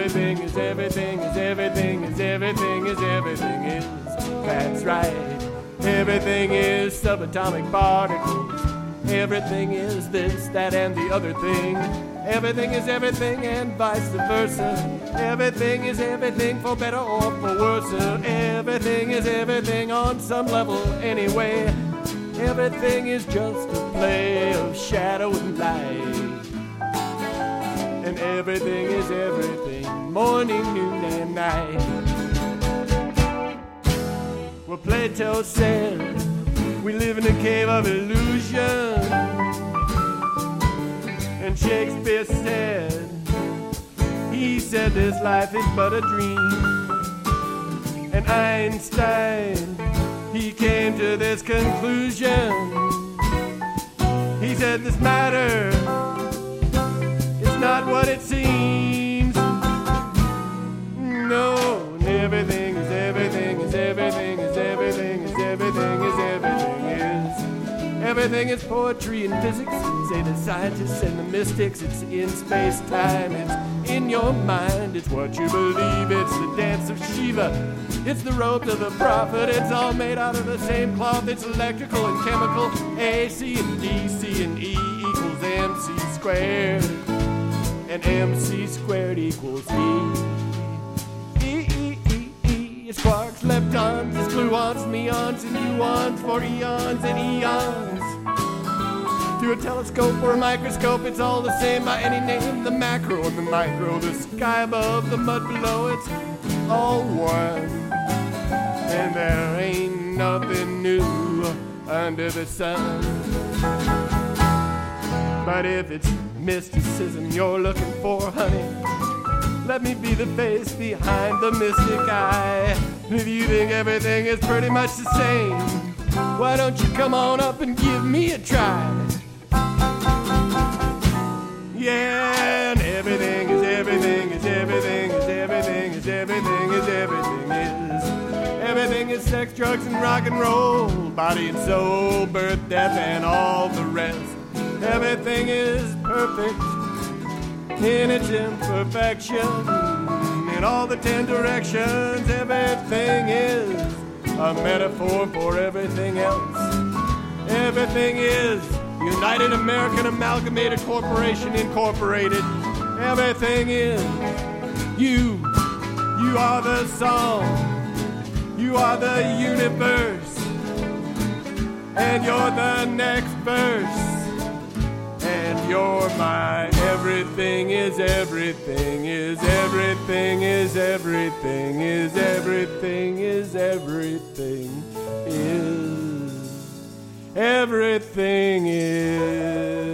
everything is everything is everything is everything is everything is. That's right. Everything is subatomic particles. Everything is this, that, and the other thing. Everything is everything and vice versa. Everything is everything for better or for worse. Everything is everything on some level anyway. Everything is just a play of shadow and light. And everything is everything, morning, noon, and night. Well, Plato said we live in a cave of illusion. And Shakespeare said, he said this life is but a dream. And Einstein, he came to this conclusion. He said this matter is not what it seems. No, and everything is everything is everything is everything is everything is everything is. Everything is poetry and physics, say the scientists and the mystics. It's in space-time, it's in your mind. It's what you believe, it's the dance of Shiva. It's the robes of the prophet, it's all made out of the same cloth. It's electrical and chemical, AC and DC and E equals MC squared. And MC squared equals E. It's quarks, leptons, it's gluons, muons, and muons for eons and eons. Through a telescope or a microscope, it's all the same by any name. The macro and the micro, the sky above, the mud below, it's all one. And there ain't nothing new under the sun. But if it's mysticism you're looking for, honey, let me be the face behind the mystic eye. If you think everything is pretty much the same, why don't you come on up and give me a try? Yeah, and everything is everything is everything is everything is everything is everything is. Everything is sex, drugs, and rock and roll, body and soul, birth, death, and all the rest. Everything is perfect in its imperfection, in all the 10 directions. Everything is a metaphor for everything else. Everything is United American Amalgamated Corporation Incorporated. Everything is you. You are the song. You are the universe. And you're the next verse. And you're my everything is everything is everything is everything is everything is everything is everything is.